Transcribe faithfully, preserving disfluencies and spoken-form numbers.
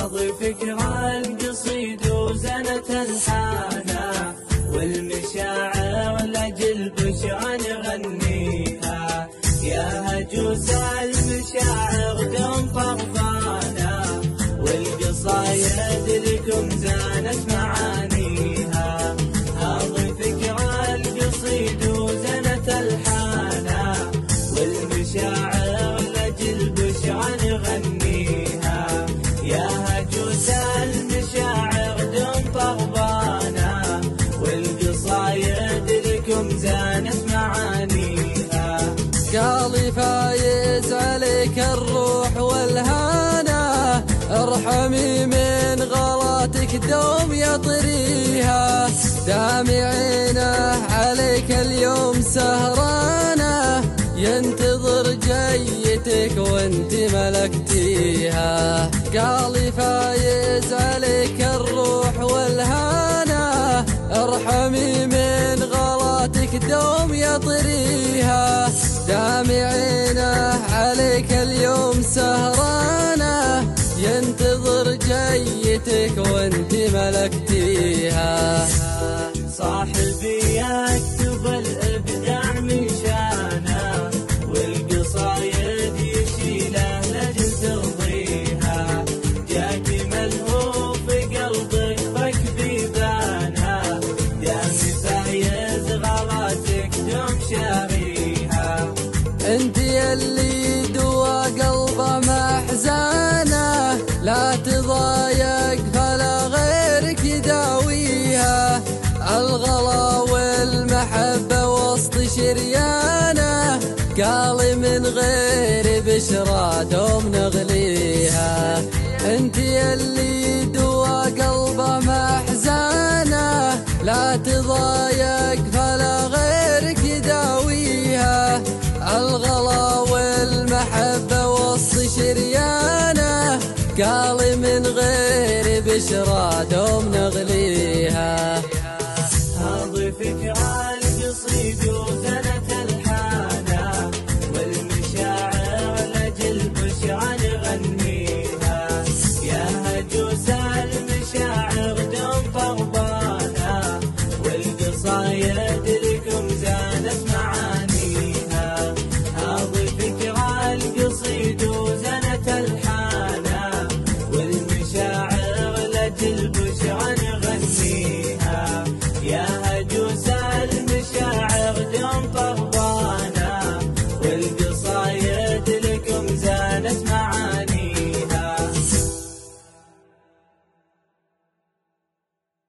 هذه فكرة القصيد وزنة الحانة، والمشاعر لأجل بشرى نغنيها. يا هجوس المشاعر دوم فرضانة، والقصايد لكم زانت معانيها. هذه فكرة القصيد وزنة الحانة، والمشاعر لأجل بشرى نغنيها. يا هجوس المشاعر دوم فرضانة، والقصايد لكم زانت معانيها. قالي فايز عليك الروح والهانة، ارحمي من غلاتك دوم يطريها. دامعينه عليك اليوم سهرانة، ينتظر جيتك وانت ملكتيها. قالي فايز عليك الروح والهانة، ارحمي من غلاتك دوم يطريها. دامعينه عليك اليوم سهرانة، ينتظر جيتك وانت ملكتيها. صاحبي يكتب الابداع من شانه، والقصايد يشيله لجل ترضيها. جاك ملهوف قلبك فك بيبانه، دامي فايز غلاتك دوم شاريها. انت اللي دوا قلبه محزانه، لا تضايق فلا غيرك يداويها. الغلا والمحبة وسط شريانه، قالي من غير بشرى دوم نغليها. انت اللي دوا قلبه محزانه، لا تضايق فلا غيرك يداويها. الغلا والمحبة وسط شريانه، قالي من غير بشرى دوم نغليها. هذه فكرة القصيد وزنة